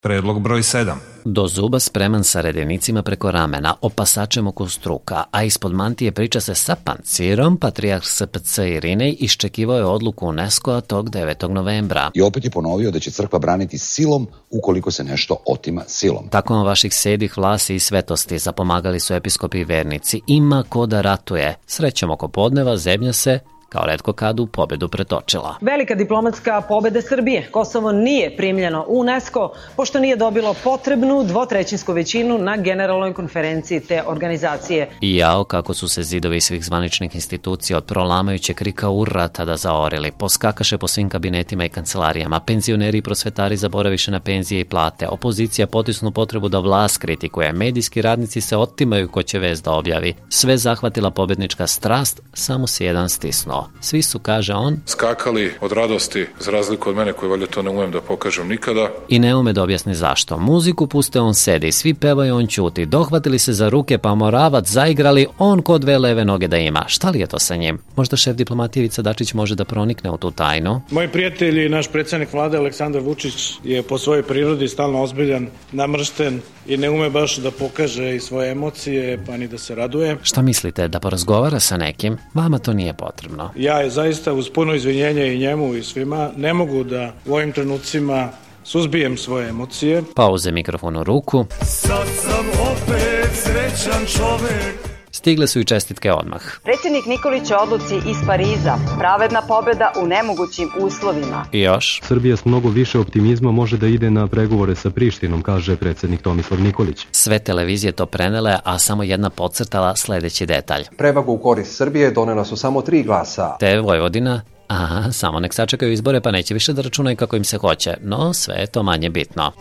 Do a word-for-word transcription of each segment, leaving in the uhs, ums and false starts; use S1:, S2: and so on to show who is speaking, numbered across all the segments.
S1: Predlog broj sedam.
S2: Do zuba spreman sa redenicima preko ramena, opasačem oko struka, a ispod mantije priča se sa pancirom, patrijarh S P C Irinej iščekivao je odluku UNESCO-a tog devetog novembra.
S3: I opet je ponovio da će crkva braniti silom ukoliko se nešto otima silom.
S2: Tako vam vaših sedih vlasi i svetosti, zapomagali su episkopi i vernici. Ima ko da ratuje. Srećom oko podneva zemlja se, kao retko kad, u pobedu pretočila.
S4: Velika diplomatska pobeda Srbije. Kosovo nije primljeno u UNESCO, pošto nije dobilo potrebnu dvotrećinsku većinu na generalnoj konferenciji te organizacije.
S2: I jao, kako su se zidovi svih zvaničnih institucija od prolamajućeg krika urra tada zaorili. Poskakaše po svim kabinetima i kancelarijama. Penzioneri i prosvetari zaboraviše na penzije i plate. Opozicija potisnu potrebu da vlast kritikuje. Medijski radnici se otimaju ko će vest da objavi. Sve zahvatila pobednička strast, samo se jedan stisnuo. Svi su, kaže on,
S5: skakali od radosti, za razliku od mene koji valjda to ne umem da pokažem nikada.
S2: I ne ume da objasni zašto. Muziku puste, on sedi, svi pevaju, on ćuti. Dohvatili se za ruke, pa moravac zaigrali, on ko dve leve noge da ima. Šta li je to sa njim? Možda šef diplomatije Ivica Dačić može da pronikne u tu tajnu?
S6: Moj prijatelj i naš predsjednik vlade Aleksandar Vučić je po svojoj prirodi stalno ozbiljan, namršten i ne ume baš da pokaže i svoje emocije, pa ni da se raduje.
S2: Šta mislite, da porazgovara sa nekim? Vama to nije potrebno.
S6: Ja je zaista uz puno izvinjenje i njemu i svima ne mogu da u ovim trenucima suzbijem svoje emocije.
S2: Pauze mikrofon u ruku.
S7: Sad sam opet srećan čovek.
S2: Stigle su i čestitke odmah.
S8: Predsjednik Nikolić odluci iz Pariza. Pravedna pobjeda u nemogućim uslovima.
S2: I još.
S9: Srbija s mnogo više optimizma može da ide na pregovore sa Prištinom, kaže predsjednik Tomislav Nikolić.
S2: Sve televizije to prenele, a samo jedna podcrtala sljedeći detalj.
S10: Prevagu u korist Srbije donela su samo tri glasa.
S2: Te Vojvodina? Aha, samo nek sačekaju izbore pa neće više da računaju kako im se hoće. No, sve je to manje bitno.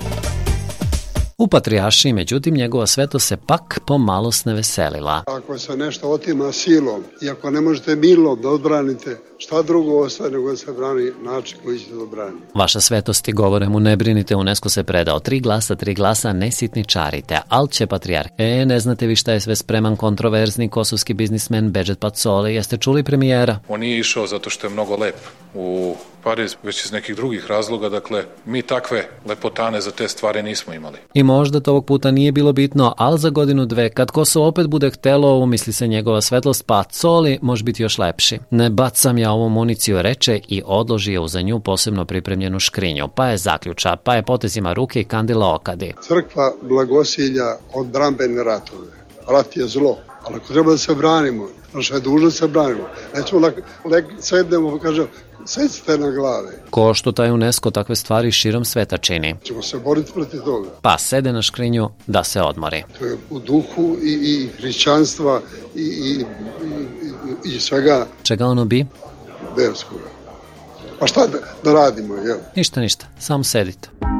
S2: U Patrijaršiji, međutim, njegova svetost se pak pomalo sneveselila.
S11: Ako se nešto otima silom i ako ne možete milom da odbranite, šta drugo ostaje nego da se brani način koji ćete da odbrani.
S2: Vaša svetosti, govore mu, ne brinite, UNESCO se predao. Tri glasa, tri glasa, ne sitničarite. Al će patrijarh. E, ne znate vi šta je sve spreman kontroverzni kosovski biznismen Bedžet Pacoli. Jeste čuli premijera?
S5: On nije išao zato što je mnogo lep u Pariz, već iz nekih drugih razloga. Dakle, mi takve lepotane za te stvari nismo imali.
S2: I možda to ovog puta nije bilo bitno, ali za godinu dve, kad Kosovo opet bude htelo, umisli se njegova svetlost, Pacoli može biti još lepši. Ne bacam ja ovu municiju, reče i odloži je za nju posebno pripremljenu škrinju, pa je zaključa, pa je potezima ruke i kandila okadi.
S11: Crkva blagosilja odbrambene ratove. Rat je zlo, ali ako treba da se branimo, naša je dužnost se branimo. Nećemo da le, sednemo i kažemo, secite na glave.
S2: Ko što taj UNESCO takve stvari širom sveta čini.
S11: Ćemo se boriti protiv toga.
S2: Pa sede na škrinju da se odmori.
S11: To je u duhu i, i hrišćanstva i, i, i, i svega.
S2: Čega ono bi?
S11: Verskoga. Pa šta da, da radimo, jel?
S2: Ništa, ništa, samo sedite.